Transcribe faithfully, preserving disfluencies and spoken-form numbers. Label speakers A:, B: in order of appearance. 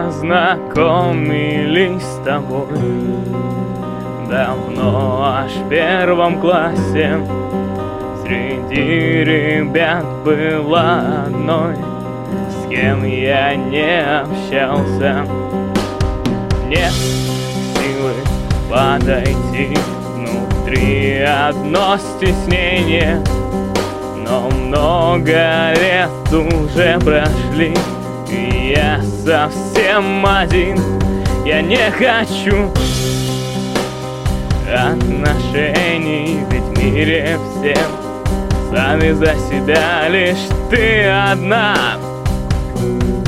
A: познакомились с тобой давно, аж в первом классе. Среди ребят была одной, с кем я не общался. Нет силы подойти, внутри одно стеснение. Но много лет уже прошли, и я совсем один. Я не хочу отношений, ведь в мире всем сами за себя, лишь ты одна.